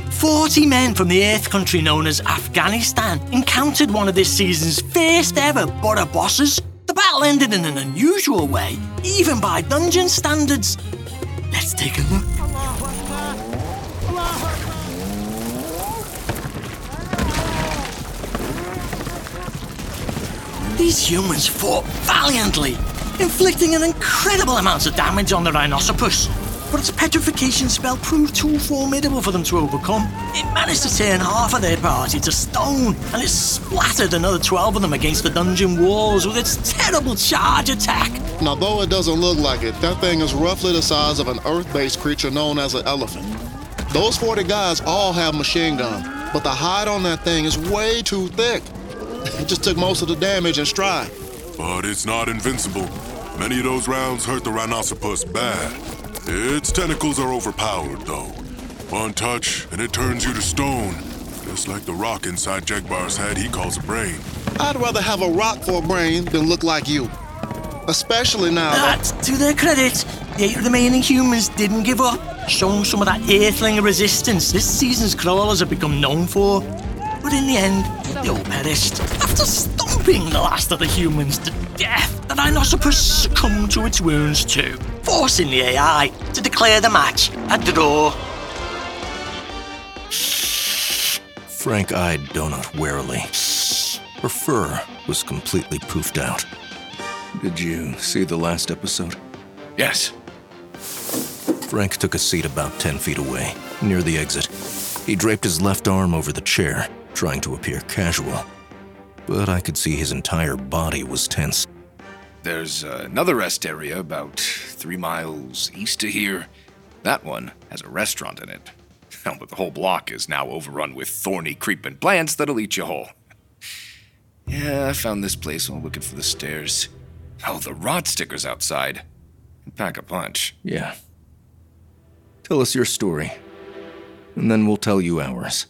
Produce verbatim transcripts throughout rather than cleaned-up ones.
Forty men from the Earth country known as Afghanistan encountered one of this season's first ever Border bosses. The battle ended in an unusual way, even by dungeon standards. Let's take a look. These humans fought valiantly, inflicting an incredible amount of damage on the rhinoceros. But its petrification spell proved too formidable for them to overcome. It managed to turn half of their party to stone, and it splattered another twelve of them against the dungeon walls with its terrible charge attack. Now, though it doesn't look like it, that thing is roughly the size of an Earth-based creature known as an elephant. Those forty guys all have machine guns, but the hide on that thing is way too thick. It just took most of the damage in stride. But it's not invincible. Many of those rounds hurt the rhinoceros bad. Its tentacles are overpowered, though. One touch, and it turns you to stone. Just like the rock inside Jegbar's head he calls a brain. I'd rather have a rock for a brain than look like you. Especially now that... But to their credit, the eight remaining humans didn't give up, showing some of that earthling resistance this season's crawlers have become known for. But in the end, they all perished. After stomping the last of the humans to death, the rhinoceros succumbed to its wounds too, forcing the A I to declare the match a draw. Frank eyed Donut warily. Her fur was completely poofed out. Did you see the last episode? Yes. Frank took a seat about ten feet away, near the exit. He draped his left arm over the chair, trying to appear casual. But I could see his entire body was tense. There's uh, another rest area about three miles east of here. That one has a restaurant in it. But the whole block is now overrun with thorny, creeping plants that'll eat you whole. Yeah, I found this place while looking for the stairs. Oh, the rot stickers outside. Pack a punch. Yeah. Tell us your story, and then we'll tell you ours.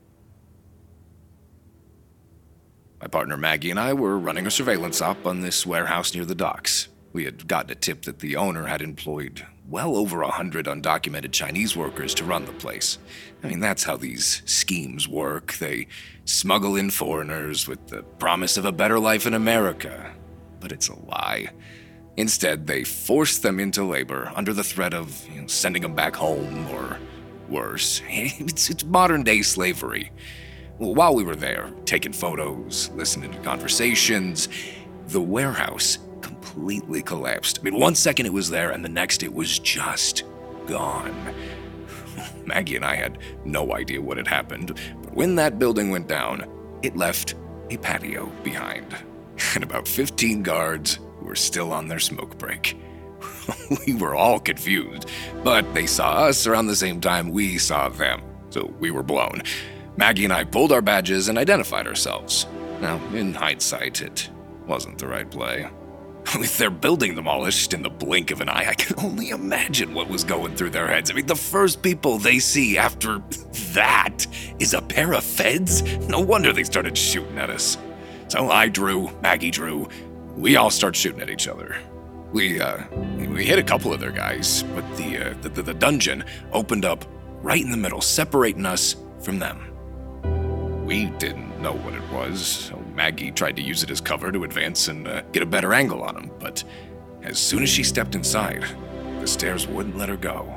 My partner Maggie and I were running a surveillance op on this warehouse near the docks. We had gotten a tip that the owner had employed well over a hundred undocumented Chinese workers to run the place. I mean, that's how these schemes work. They smuggle in foreigners with the promise of a better life in America. But it's a lie. Instead, they force them into labor under the threat of you know, sending them back home or worse. It's, it's modern-day slavery. Well, while we were there, taking photos, listening to conversations, the warehouse completely collapsed. I mean, one second it was there, and the next it was just gone. Maggie and I had no idea what had happened, but when that building went down, it left a patio behind, and about fifteen guards who were still on their smoke break. We were all confused, but they saw us around the same time we saw them, so we were blown. Maggie and I pulled our badges and identified ourselves. Now, in hindsight, it wasn't the right play. With their building demolished in the blink of an eye, I can only imagine what was going through their heads. I mean, the first people they see after that is a pair of feds? No wonder they started shooting at us. So I drew, Maggie drew. We all start shooting at each other. We, uh, we hit a couple of their guys, but the, uh, the, the, the dungeon opened up right in the middle, separating us from them. We didn't know what it was, so Maggie tried to use it as cover to advance and uh, get a better angle on him, but as soon as she stepped inside, the stairs wouldn't let her go.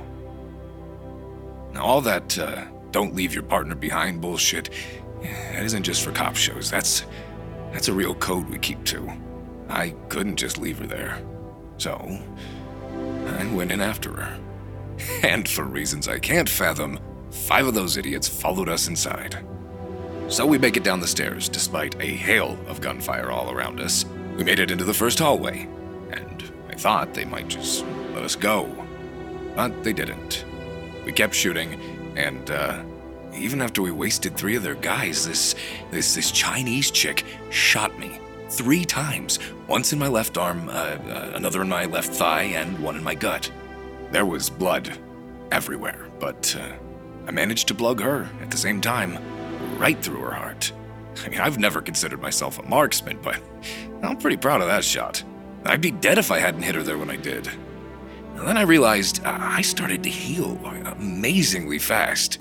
Now, all that uh, don't leave your partner behind bullshit, that isn't just for cop shows. That's, that's a real code we keep to. I couldn't just leave her there. So, I went in after her. And for reasons I can't fathom, five of those idiots followed us inside. So we make it down the stairs, despite a hail of gunfire all around us. We made it into the first hallway, and I thought they might just let us go. But they didn't. We kept shooting, and uh, even after we wasted three of their guys, this, this, this Chinese chick shot me three times. Once in my left arm, uh, uh, another in my left thigh, and one in my gut. There was blood everywhere, but uh, I managed to plug her at the same time. Right through her heart. I mean, I've never considered myself a marksman, but I'm pretty proud of that shot. I'd be dead if I hadn't hit her there when I did. And then I realized uh, I started to heal amazingly fast.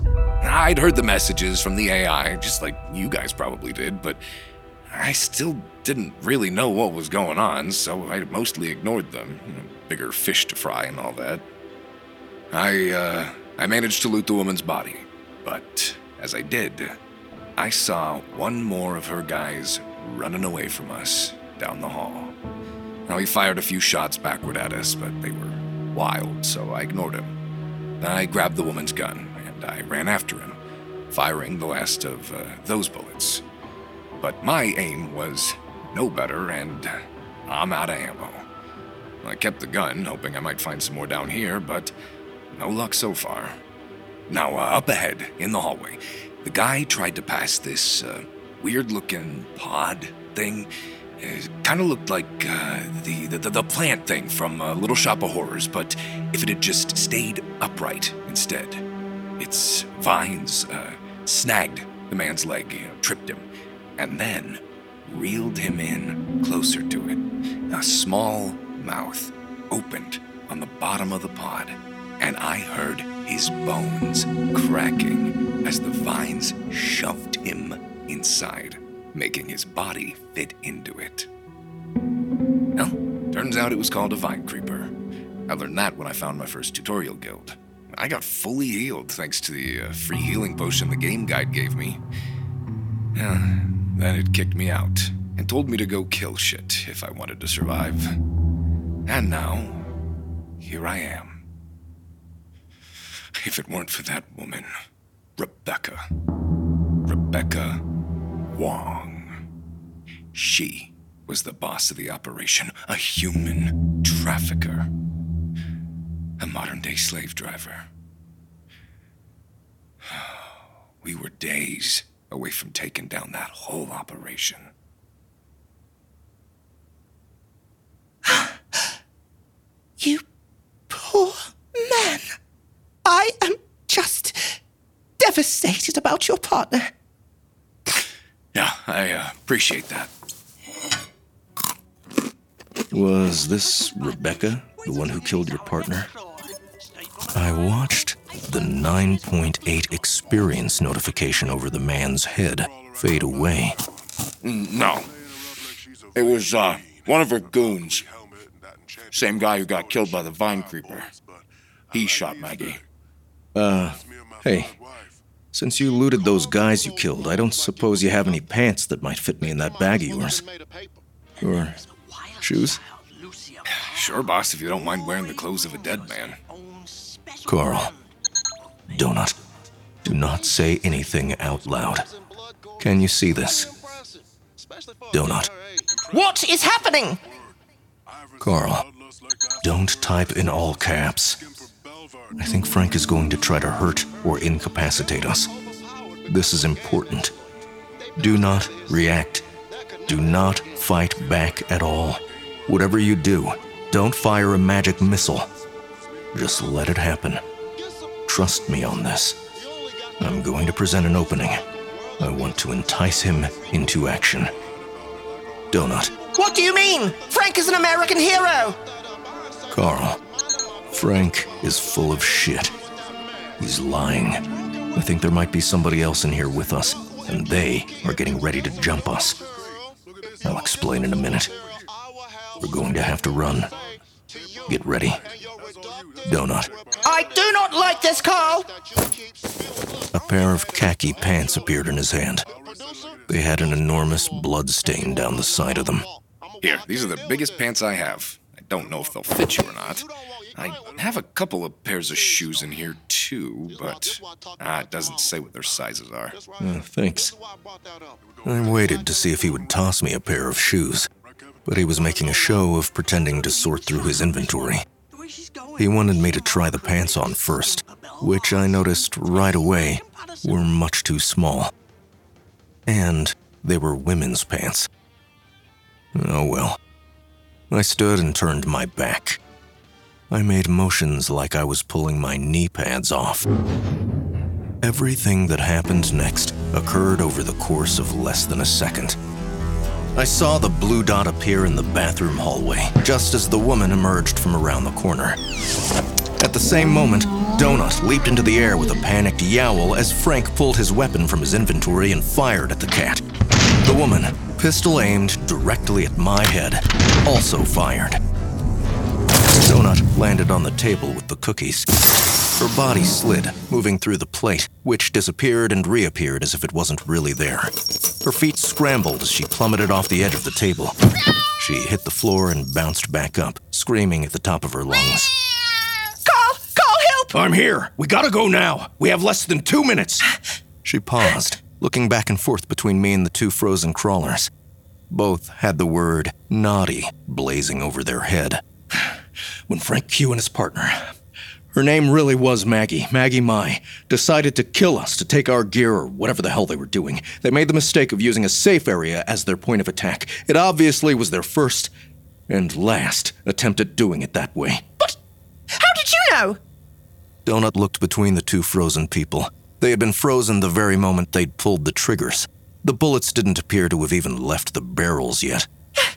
I'd heard the messages from the A I, just like you guys probably did, but I still didn't really know what was going on, so I mostly ignored them. You know, bigger fish to fry and all that. I, uh, I managed to loot the woman's body, but as I did, I saw one more of her guys running away from us down the hall. Now, he fired a few shots backward at us, but they were wild, so I ignored him. Then I grabbed the woman's gun, and I ran after him, firing the last of uh, those bullets. But my aim was no better, and I'm out of ammo. I kept the gun, hoping I might find some more down here, but no luck so far. Now, uh, up ahead, in the hallway, the guy tried to pass this uh, weird-looking pod thing. It kind of looked like uh, the, the the plant thing from uh, Little Shop of Horrors, but if it had just stayed upright instead. Its vines uh, snagged the man's leg, you know, tripped him, and then reeled him in closer to it. A small mouth opened on the bottom of the pod, and I heard his bones cracking as the vines shoved him inside, making his body fit into it. Well, turns out it was called a vine creeper. I learned that when I found my first tutorial guild. I got fully healed thanks to the uh, free healing potion the game guide gave me. Yeah, then it kicked me out and told me to go kill shit if I wanted to survive. And now, here I am. If it weren't for that woman, Rebecca. Rebecca Wong. She was the boss of the operation, a human trafficker. A modern-day slave driver. We were days away from taking down that whole operation. You poor man. I am just devastated about your partner. Yeah, I uh, appreciate that. Was this Rebecca, the one who killed your partner? I watched the nine point eight experience notification over the man's head fade away. No. It was, uh, one of her goons. Same guy who got killed by the vine creeper. He shot Maggie. Uh, hey. Since you looted those guys you killed, I don't suppose you have any pants that might fit me in that bag of yours. Or shoes? Sure, boss, if you don't mind wearing the clothes of a dead man. Carl, Donut, do not say anything out loud. Can you see this? Donut. What is happening? Carl, don't type in all caps. I think Frank is going to try to hurt or incapacitate us. This is important. Do not react. Do not fight back at all. Whatever you do, don't fire a magic missile. Just let it happen. Trust me on this. I'm going to present an opening. I want to entice him into action. Donut. What do you mean? Frank is an American hero! Carl, Frank is full of shit. He's lying. I think there might be somebody else in here with us, and they are getting ready to jump us. I'll explain in a minute. We're going to have to run. Get ready. Donut. I do not like this, Carl! A pair of khaki pants appeared in his hand. They had an enormous blood stain down the side of them. Here, these are the biggest pants I have. I don't know if they'll fit you or not. I have a couple of pairs of shoes in here, too, but ah, it doesn't say what their sizes are. Uh, thanks. I waited to see if he would toss me a pair of shoes, but he was making a show of pretending to sort through his inventory. He wanted me to try the pants on first, which I noticed right away were much too small. And they were women's pants. Oh well. I stood and turned my back. I made motions like I was pulling my knee pads off. Everything that happened next occurred over the course of less than a second. I saw the blue dot appear in the bathroom hallway, just as the woman emerged from around the corner. At the same moment, Donut leaped into the air with a panicked yowl as Frank pulled his weapon from his inventory and fired at the cat. The woman, pistol aimed directly at my head, also fired. Donut landed on the table with the cookies. Her body slid, moving through the plate, which disappeared and reappeared as if it wasn't really there. Her feet scrambled as she plummeted off the edge of the table. She hit the floor and bounced back up, screaming at the top of her lungs. Carl! Carl, help! I'm here! We gotta go now! We have less than two minutes! She paused, looking back and forth between me and the two frozen crawlers. Both had the word naughty blazing over their head. When Frank Q and his partner, her name really was Maggie, Maggie Mai, decided to kill us to take our gear or whatever the hell they were doing, they made the mistake of using a safe area as their point of attack. It obviously was their first and last attempt at doing it that way. But how did you know? Donut looked between the two frozen people. They had been frozen the very moment they'd pulled the triggers. The bullets didn't appear to have even left the barrels yet.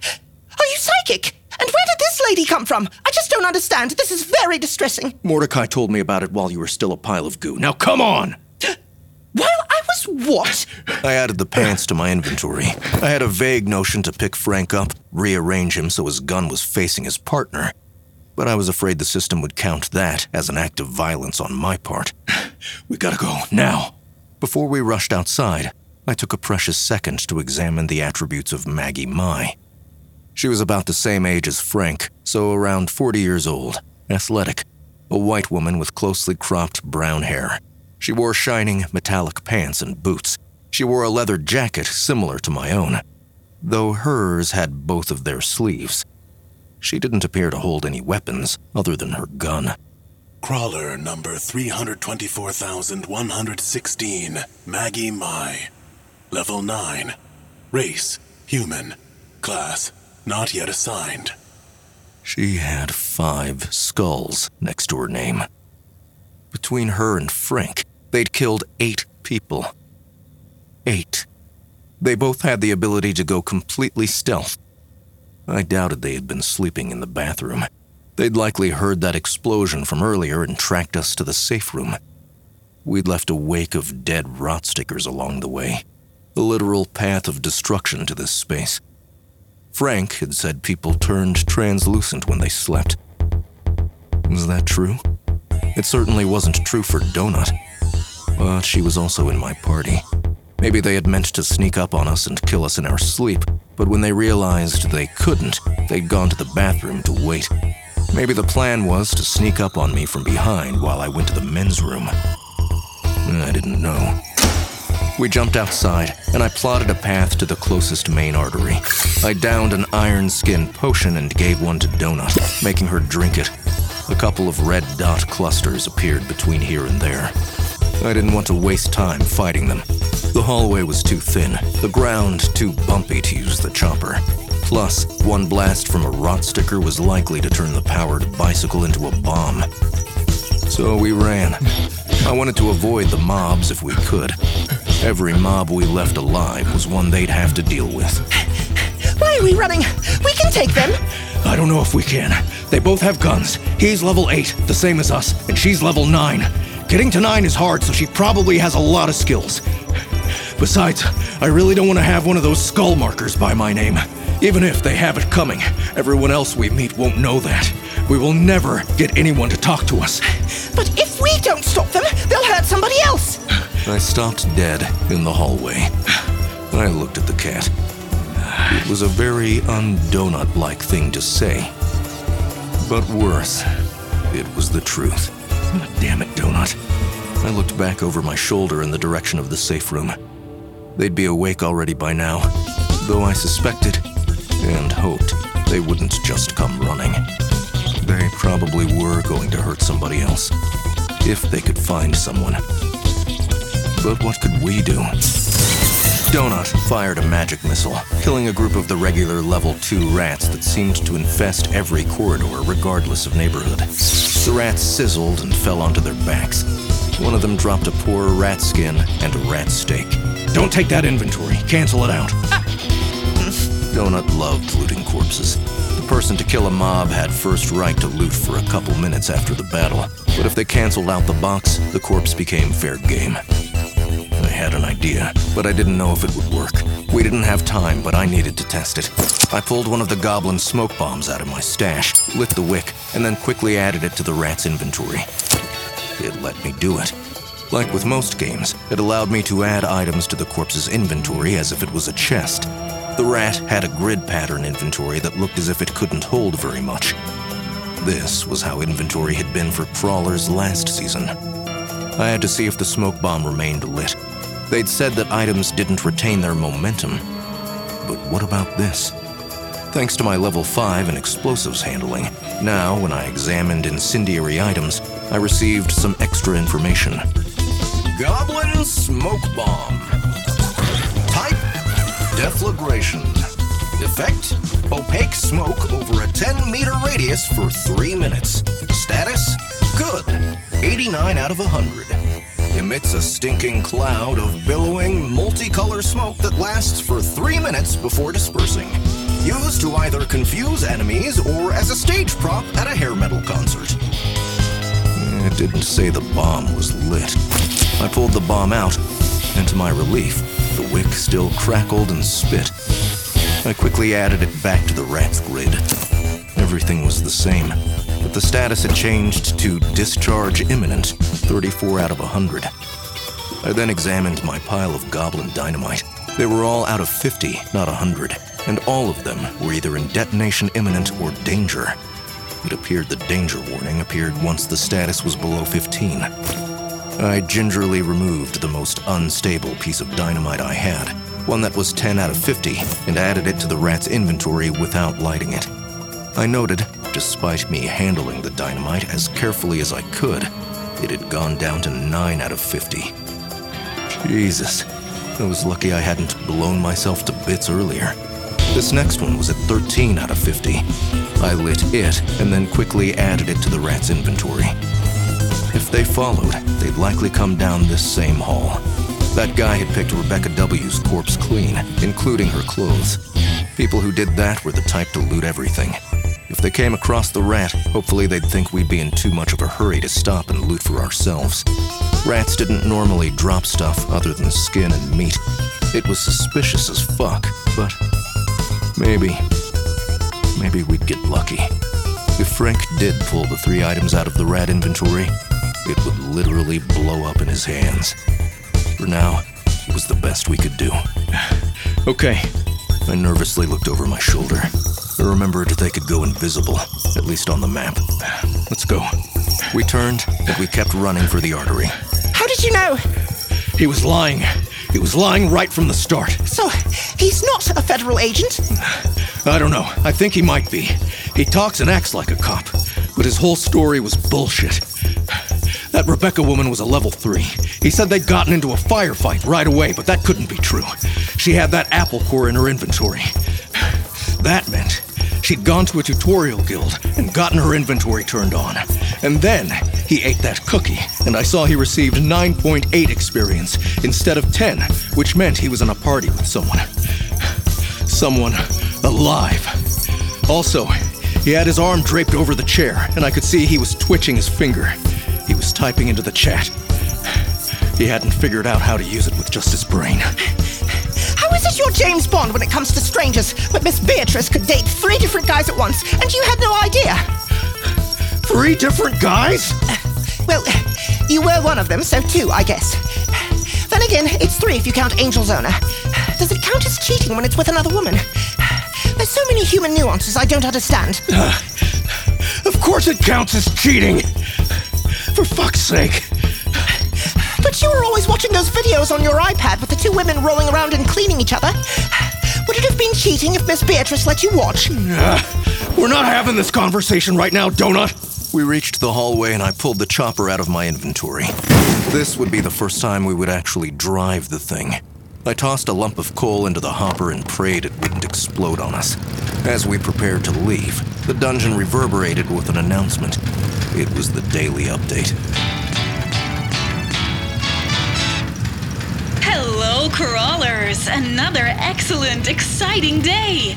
Are you psychic? And where did this lady come from? I just don't understand. This is very distressing. Mordecai told me about it while you were still a pile of goo. Now come on! While I was what? I added the pants to my inventory. I had a vague notion to pick Frank up, rearrange him so his gun was facing his partner. But I was afraid the system would count that as an act of violence on my part. We gotta go, now. Before we rushed outside, I took a precious second to examine the attributes of Maggie Mai. She was about the same age as Frank, so around forty years old, athletic, a white woman with closely cropped brown hair. She wore shining metallic pants and boots. She wore a leather jacket similar to my own, though hers had both of their sleeves. She didn't appear to hold any weapons other than her gun. Crawler number three hundred twenty-four thousand one hundred sixteen, Maggie Mai. Level nine. Race, human. Class, not yet assigned. She had five skulls next to her name. Between her and Frank, they'd killed eight people. Eight. They both had the ability to go completely stealth. I doubted they had been sleeping in the bathroom. They'd likely heard that explosion from earlier and tracked us to the safe room. We'd left a wake of dead rot stickers along the way, a literal path of destruction to this space. Frank had said people turned translucent when they slept. Was that true? It certainly wasn't true for Donut, but she was also in my party. Maybe they had meant to sneak up on us and kill us in our sleep, but when they realized they couldn't, they'd gone to the bathroom to wait. Maybe the plan was to sneak up on me from behind while I went to the men's room. I didn't know. We jumped outside, and I plotted a path to the closest main artery. I downed an iron skin potion and gave one to Donut, making her drink it. A couple of red dot clusters appeared between here and there. I didn't want to waste time fighting them. The hallway was too thin, the ground too bumpy to use the chopper. Plus, one blast from a rot sticker was likely to turn the powered bicycle into a bomb. So we ran. I wanted to avoid the mobs if we could. Every mob we left alive was one they'd have to deal with. Why are we running? We can take them. I don't know if we can. They both have guns. He's level eight, the same as us, and she's level nine. Getting to nine is hard, so she probably has a lot of skills. Besides, I really don't want to have one of those skull markers by my name. Even if they have it coming, everyone else we meet won't know that. We will never get anyone to talk to us. But if we don't stop them, they'll hurt somebody else. I stopped dead in the hallway. I looked at the cat. It was a very un-donut-like thing to say. But worse, it was the truth. Damn it, Donut. I looked back over my shoulder in the direction of the safe room. They'd be awake already by now, though I suspected and hoped they wouldn't just come running. They probably were going to hurt somebody else, if they could find someone. But what could we do? Donut fired a magic missile, killing a group of the regular level two rats that seemed to infest every corridor regardless of neighborhood. The rats sizzled and fell onto their backs. One of them dropped a poor rat skin and a rat steak. Don't take that inventory. Cancel it out. Donut loved looting corpses. The person to kill a mob had first right to loot for a couple minutes after the battle, but if they canceled out the box, the corpse became fair game. I had an idea, but I didn't know if it would work. We didn't have time, but I needed to test it. I pulled one of the goblin smoke bombs out of my stash, lit the wick, and then quickly added it to the rat's inventory. It let me do it. Like with most games, it allowed me to add items to the corpse's inventory as if it was a chest. The rat had a grid pattern inventory that looked as if it couldn't hold very much. This was how inventory had been for crawlers last season. I had to see if the smoke bomb remained lit. They'd said that items didn't retain their momentum. But what about this? Thanks to my level five in explosives handling, now when I examined incendiary items, I received some extra information. Goblin smoke bomb. Type: deflagration. Effect: opaque smoke over a ten meter radius for three minutes. Status: good. eighty-nine out of one hundred. Emits a stinking cloud of billowing, multicolor smoke that lasts for three minutes before dispersing. Used to either confuse enemies or as a stage prop at a hair metal concert. It didn't say the bomb was lit. I pulled the bomb out, and to my relief, the wick still crackled and spit. I quickly added it back to the rat's grid. Everything was the same, but the status had changed to discharge imminent, thirty-four out of one hundred. I then examined my pile of goblin dynamite. They were all out of fifty, not one hundred, and all of them were either in detonation imminent or danger. It appeared the danger warning appeared once the status was below fifteen. I gingerly removed the most unstable piece of dynamite I had, one that was ten out of fifty, and added it to the rat's inventory without lighting it. I noted, despite me handling the dynamite as carefully as I could, it had gone down to nine out of fifty. Jesus, I was lucky I hadn't blown myself to bits earlier. This next one was at thirteen out of fifty. I lit it and then quickly added it to the rat's inventory. If they followed, they'd likely come down this same hall. That guy had picked Rebecca W's corpse clean, including her clothes. People who did that were the type to loot everything. If they came across the rat, hopefully they'd think we'd be in too much of a hurry to stop and loot for ourselves. Rats didn't normally drop stuff other than skin and meat. It was suspicious as fuck, but maybe, maybe we'd get lucky. If Frank did pull the three items out of the rat inventory, it would literally blow up in his hands. For now, it was the best we could do. Okay. I nervously looked over my shoulder. I remembered they could go invisible, at least on the map. Let's go. We turned, and we kept running for the artery. How did you know? He was lying. He was lying right from the start. So, he's not a federal agent? I don't know. I think he might be. He talks and acts like a cop, but his whole story was bullshit. That Rebecca woman was a level three. He said they'd gotten into a firefight right away, but that couldn't be true. She had that apple core in her inventory. That meant she'd gone to a tutorial guild and gotten her inventory turned on. And then he ate that cookie, and I saw he received nine point eight experience instead of ten, which meant he was in a party with someone. Someone alive. Also, he had his arm draped over the chair, and I could see he was twitching his finger. He was typing into the chat. He hadn't figured out how to use it with just his brain. How is it you're James Bond when it comes to strangers, but Miss Beatrice could date three different guys at once, and you had no idea? Three different guys? Uh, well, you were one of them, so two, I guess. Then again, it's three if you count Angel's owner. Does it count as cheating when it's with another woman? There's so many human nuances I don't understand. Uh, of course it counts as cheating! For fuck's sake. But you were always watching those videos on your iPad with the two women rolling around and cleaning each other. Would it have been cheating if Miss Beatrice let you watch? Uh, we're not having this conversation right now, Donut. We reached the hallway and I pulled the chopper out of my inventory. This would be the first time we would actually drive the thing. I tossed a lump of coal into the hopper and prayed it wouldn't explode on us. As we prepared to leave, the dungeon reverberated with an announcement. It was the daily update. Hello, crawlers! Another excellent, exciting day!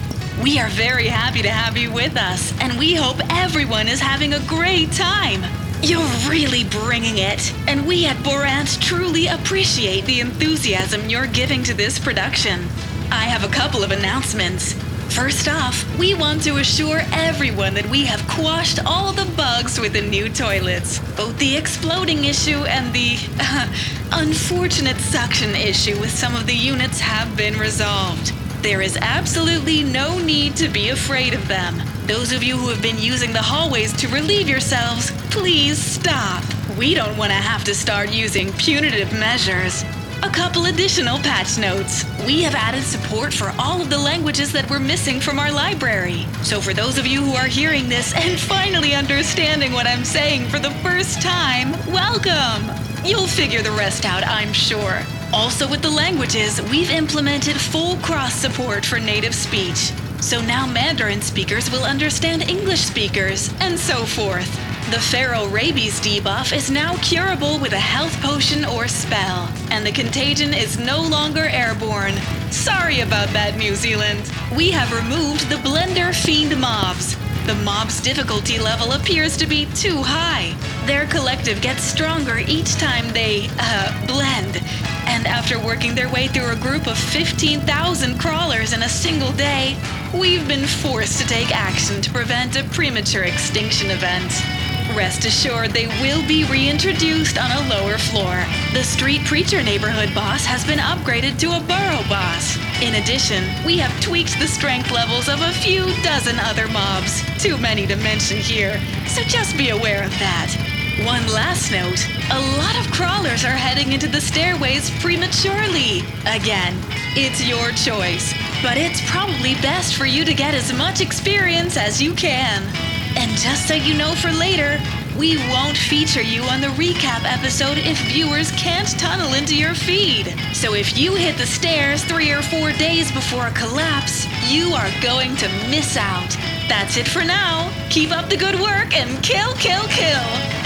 We are very happy to have you with us, and we hope everyone is having a great time. You're really bringing it, and we at Borant truly appreciate the enthusiasm you're giving to this production. I have a couple of announcements. First off, we want to assure everyone that we have quashed all the bugs with the new toilets. Both the exploding issue and the uh, unfortunate suction issue with some of the units have been resolved. There is absolutely no need to be afraid of them. Those of you who have been using the hallways to relieve yourselves, please stop. We don't want to have to start using punitive measures. A couple additional patch notes. We have added support for all of the languages that were missing from our library. So for those of you who are hearing this and finally understanding what I'm saying for the first time, welcome! You'll figure the rest out, I'm sure. Also with the languages, we've implemented full cross support for native speech. So now Mandarin speakers will understand English speakers, and so forth. The feral rabies debuff is now curable with a health potion or spell, and the contagion is no longer airborne. Sorry about that, New Zealand. We have removed the Blender Fiend mobs. The mob's difficulty level appears to be too high. Their collective gets stronger each time they, uh, blend. And after working their way through a group of fifteen thousand crawlers in a single day, we've been forced to take action to prevent a premature extinction event. Rest assured, they will be reintroduced on a lower floor. The Street Preacher neighborhood boss has been upgraded to a burrow boss. In addition, we have tweaked the strength levels of a few dozen other mobs. Too many to mention here, so just be aware of that. One last note, a lot of crawlers are heading into the stairways prematurely. Again, it's your choice, but it's probably best for you to get as much experience as you can. And just so you know for later, we won't feature you on the recap episode if viewers can't tunnel into your feed. So if you hit the stairs three or four days before a collapse, you are going to miss out. That's it for now. Keep up the good work and kill, kill, kill.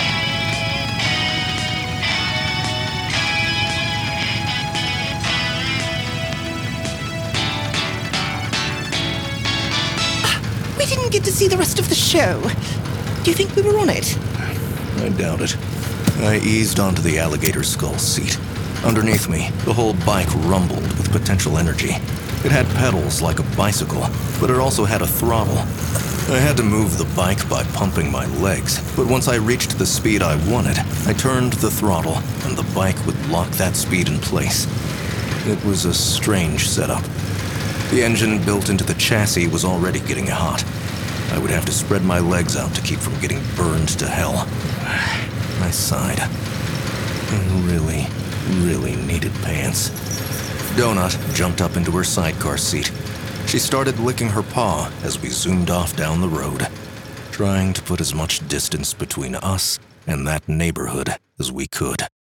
We didn't get to see the rest of the show. Do you think we were on it? I doubt it. I eased onto the alligator skull seat. Underneath me, the whole bike rumbled with potential energy. It had pedals like a bicycle, but it also had a throttle. I had to move the bike by pumping my legs, but once I reached the speed I wanted, I turned the throttle, and the bike would lock that speed in place. It was a strange setup. The engine built into the chassis was already getting hot. I would have to spread my legs out to keep from getting burned to hell. I sighed. I really, really needed pants. Donut jumped up into her sidecar seat. She started licking her paw as we zoomed off down the road, trying to put as much distance between us and that neighborhood as we could.